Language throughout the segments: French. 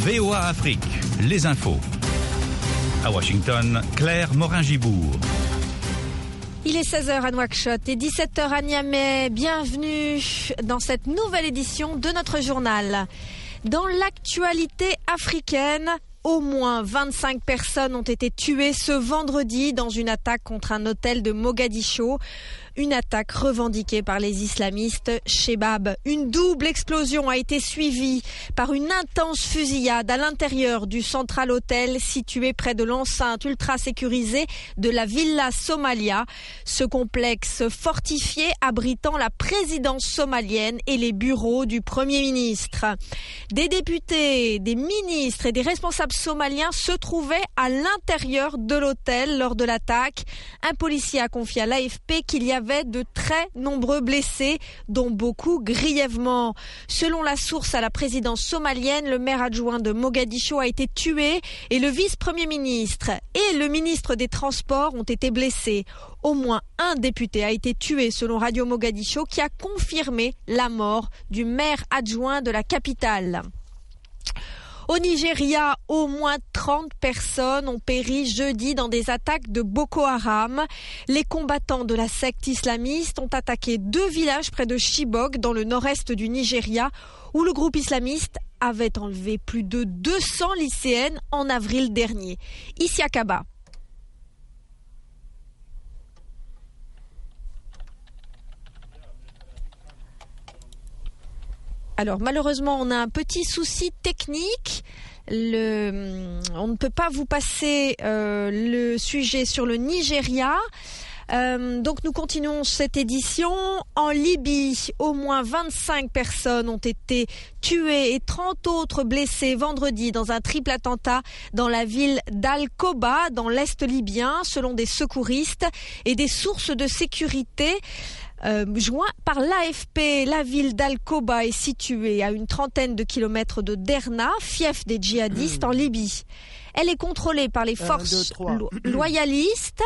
VOA Afrique, les infos. À Washington, Claire Morin-Gibourg. Il est 16h à Nouakchott et 17h à Niamey. Bienvenue dans cette nouvelle édition de notre journal. Dans l'actualité africaine, au moins 25 personnes ont été tuées ce vendredi dans une attaque contre un hôtel de Mogadiscio. Une attaque revendiquée par les islamistes Chebab. Une double explosion a été suivie par une intense fusillade à l'intérieur du Central Hotel situé près de l'enceinte ultra sécurisée de la Villa Somalia. Ce complexe fortifié abritant la présidence somalienne et les bureaux du Premier ministre. Des députés, des ministres et des responsables somaliens se trouvaient à l'intérieur de l'hôtel lors de l'attaque. Un policier a confié à l'AFP qu'il y avait de très nombreux blessés, dont beaucoup grièvement. Selon la source à la présidence somalienne, le maire adjoint de Mogadiscio a été tué et le vice-premier ministre et le ministre des Transports ont été blessés. Au moins un député a été tué selon Radio Mogadiscio qui a confirmé la mort du maire adjoint de la capitale. Au Nigeria, au moins 30 personnes ont péri jeudi dans des attaques de Boko Haram. Les combattants de la secte islamiste ont attaqué 2 villages près de Chibok, dans le nord-est du Nigeria, où le groupe islamiste avait enlevé plus de 200 lycéennes en avril dernier. Isiakaba. Alors malheureusement, on a un petit souci technique. On ne peut pas vous passer le sujet sur le Nigeria. Donc nous continuons cette édition. En Libye, au moins 25 personnes ont été tuées et 30 autres blessées vendredi dans un triple attentat dans la ville d'Al-Koba, dans l'est libyen, selon des secouristes et des sources de sécurité. Joint par l'AFP, la ville d'Al-Koba est située à une trentaine de kilomètres de Derna, fief des djihadistes en Libye. Elle est contrôlée par les forces loyalistes.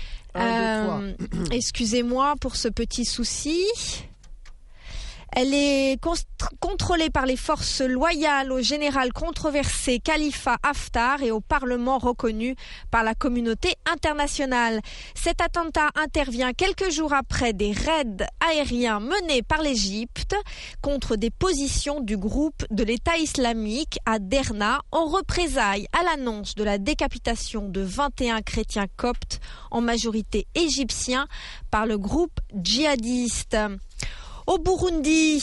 Excusez-moi pour ce petit souci. Elle est contrôlée par les forces loyales au général controversé Khalifa Haftar et au Parlement reconnu par la communauté internationale. Cet attentat intervient quelques jours après des raids aériens menés par l'Égypte contre des positions du groupe de l'État islamique à Derna en représailles à l'annonce de la décapitation de 21 chrétiens coptes, en majorité égyptiens, par le groupe djihadiste. Au Burundi,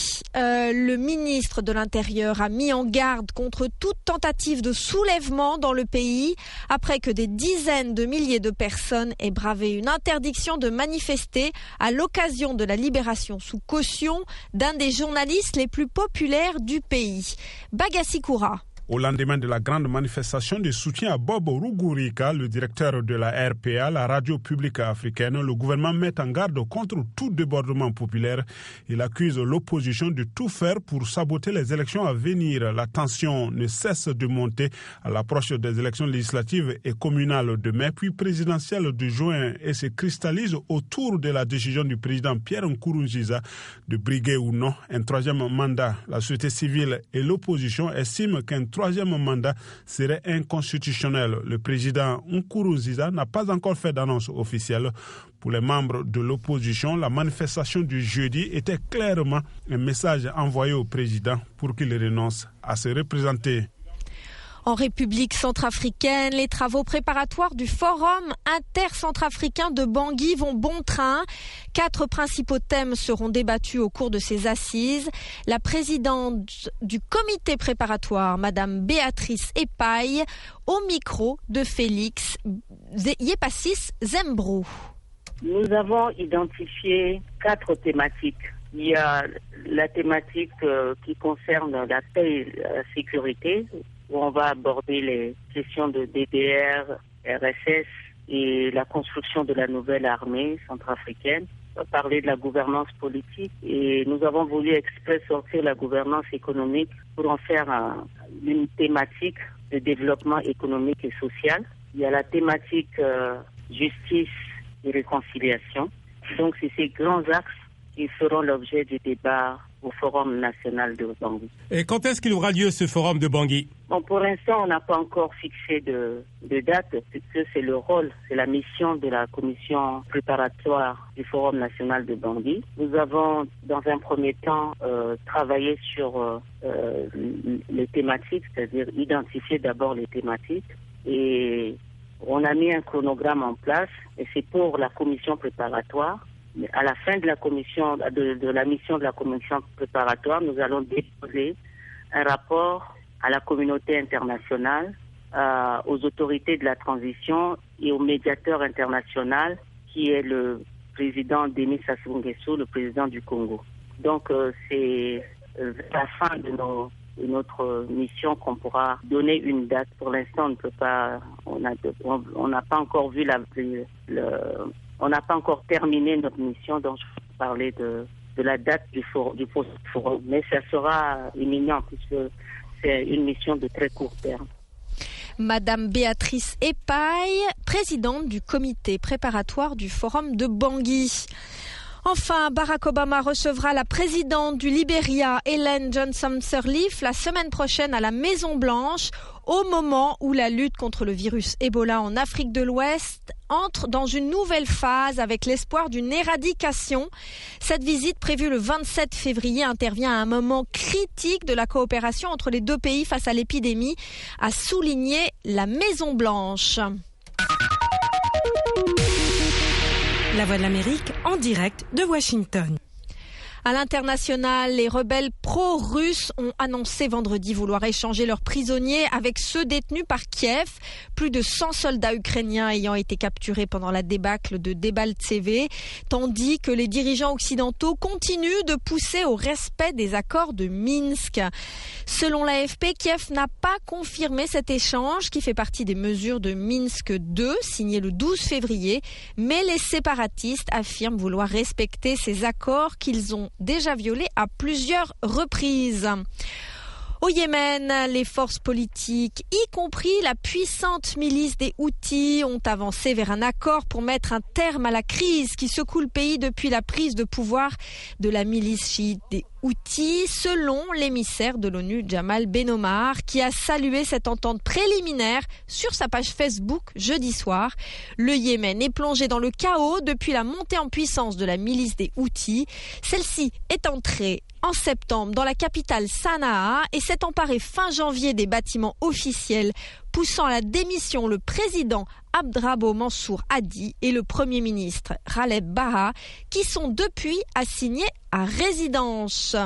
le ministre de l'Intérieur a mis en garde contre toute tentative de soulèvement dans le pays après que des dizaines de milliers de personnes aient bravé une interdiction de manifester à l'occasion de la libération sous caution d'un des journalistes les plus populaires du pays. Bagassi Koura. Au lendemain de la grande manifestation de soutien à Bob Rugurika, le directeur de la RPA, la radio publique africaine, le gouvernement met en garde contre tout débordement populaire. Il accuse l'opposition de tout faire pour saboter les élections à venir. La tension ne cesse de monter à l'approche des élections législatives et communales de mai, puis présidentielles de juin, et se cristallise autour de la décision du président Pierre Nkurunziza de briguer ou non un troisième mandat. La société civile et l'opposition estiment qu'un troisième mandat serait inconstitutionnel. Le président Nkurunziza n'a pas encore fait d'annonce officielle. Pour les membres de l'opposition, la manifestation du jeudi était clairement un message envoyé au président pour qu'il renonce à se représenter. En République centrafricaine, les travaux préparatoires du Forum intercentrafricain de Bangui vont bon train. 4 principaux thèmes seront débattus au cours de ces assises. La présidente du comité préparatoire, Madame Béatrice Epaille, au micro de Félix Yepassis Zembrou. Nous avons identifié 4 thématiques. Il y a la thématique qui concerne la paix et la sécurité, où on va aborder les questions de DDR, RSS et la construction de la nouvelle armée centrafricaine. On va parler de la gouvernance politique et nous avons voulu exprès sortir la gouvernance économique pour en faire une thématique de développement économique et social. Il y a la thématique justice et réconciliation. Donc c'est ces grands axes qui feront l'objet du débat au Forum national de Bangui. Et quand est-ce qu'il aura lieu ce Forum de Bangui ? Bon, pour l'instant, on n'a pas encore fixé de date, puisque c'est le rôle, c'est la mission de la commission préparatoire du Forum national de Bangui. Nous avons, dans un premier temps, travaillé sur les thématiques, c'est-à-dire identifier d'abord les thématiques. Et on a mis un chronogramme en place, et c'est pour la commission préparatoire. Mais à la fin de la commission, de la mission de la commission préparatoire, nous allons déposer un rapport à la communauté internationale, aux autorités de la transition et au médiateur international qui est le président Denis Sassou Nguesso, le président du Congo. Donc c'est la fin de notre mission qu'on pourra donner une date. Pour l'instant, on ne peut pas, on n'a pas encore vu on n'a pas encore terminé notre mission, donc je peux parler de la date du forum. Mais ça sera imminent puisque c'est une mission de très court terme. Madame Béatrice Epaille, présidente du comité préparatoire du Forum de Bangui. Enfin, Barack Obama recevra la présidente du Libéria, Ellen Johnson Sirleaf, la semaine prochaine à la Maison-Blanche, au moment où la lutte contre le virus Ebola en Afrique de l'Ouest entre dans une nouvelle phase avec l'espoir d'une éradication. Cette visite prévue le 27 février intervient à un moment critique de la coopération entre les deux pays face à l'épidémie, a souligné la Maison-Blanche. La Voix de l'Amérique en direct de Washington. À l'international, les rebelles pro-russes ont annoncé vendredi vouloir échanger leurs prisonniers avec ceux détenus par Kiev. Plus de 100 soldats ukrainiens ayant été capturés pendant la débâcle de Debaltseve, tandis que les dirigeants occidentaux continuent de pousser au respect des accords de Minsk. Selon l'AFP, Kiev n'a pas confirmé cet échange qui fait partie des mesures de Minsk II signées le 12 février, mais les séparatistes affirment vouloir respecter ces accords qu'ils ont déjà violé à plusieurs reprises. Au Yémen, les forces politiques, y compris la puissante milice des Houthis, ont avancé vers un accord pour mettre un terme à la crise qui secoue le pays depuis la prise de pouvoir de la milice chiite des Houthis, selon l'émissaire de l'ONU Jamal Ben Omar, qui a salué cette entente préliminaire sur sa page Facebook jeudi soir. Le Yémen est plongé dans le chaos depuis la montée en puissance de la milice des Houthis. Celle-ci est entrée en septembre dans la capitale Sanaa et s'est emparée fin janvier des bâtiments officiels, poussant à la démission le président Abdrabbo Mansour Hadi et le premier ministre Khaled Baha, qui sont depuis assignés à résidence.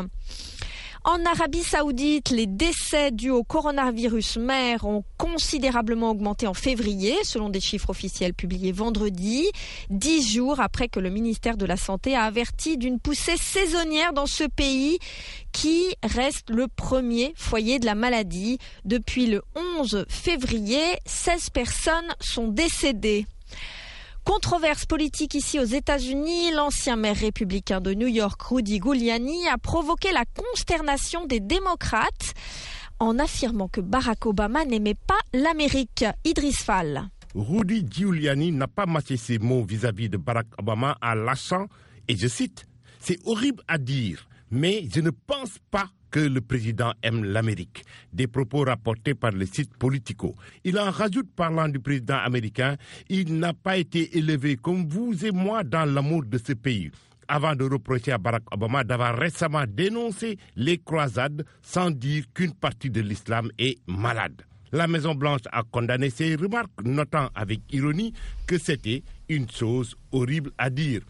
En Arabie Saoudite, les décès dus au coronavirus MERS ont considérablement augmenté en février, selon des chiffres officiels publiés vendredi, 10 jours après que le ministère de la Santé a averti d'une poussée saisonnière dans ce pays qui reste le premier foyer de la maladie. Depuis le 11 février, 16 personnes sont décédées. Controverse politique ici aux États-Unis, l'ancien maire républicain de New York, Rudy Giuliani, a provoqué la consternation des démocrates en affirmant que Barack Obama n'aimait pas l'Amérique. Idriss Fall. Rudy Giuliani n'a pas mâché ses mots vis-à-vis de Barack Obama en lâchant, et je cite, « C'est horrible à dire, mais je ne pense pas que le président aime l'Amérique », des propos rapportés par le site Politico. Il en rajoute parlant du président américain, il n'a pas été élevé comme vous et moi dans l'amour de ce pays, avant de reprocher à Barack Obama d'avoir récemment dénoncé les croisades sans dire qu'une partie de l'islam est malade. La Maison-Blanche a condamné ces remarques, notant avec ironie que c'était une chose horrible à dire.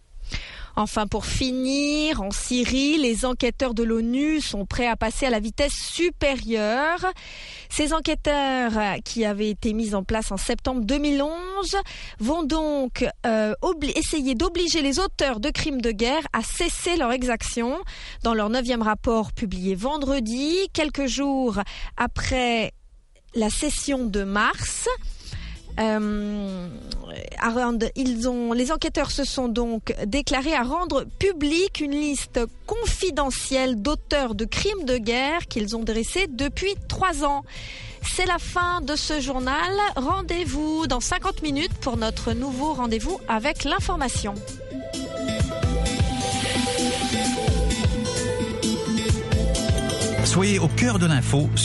Enfin, pour finir, en Syrie, les enquêteurs de l'ONU sont prêts à passer à la vitesse supérieure. Ces enquêteurs qui avaient été mis en place en septembre 2011 vont donc essayer d'obliger les auteurs de crimes de guerre à cesser leur exaction. Dans leur 9e rapport publié vendredi, quelques jours après la session de mars, les enquêteurs se sont donc déclarés à rendre publique une liste confidentielle d'auteurs de crimes de guerre qu'ils ont dressés depuis 3 ans. C'est la fin de ce journal. Rendez-vous dans 50 minutes pour notre nouveau rendez-vous avec l'information. Soyez au cœur de l'info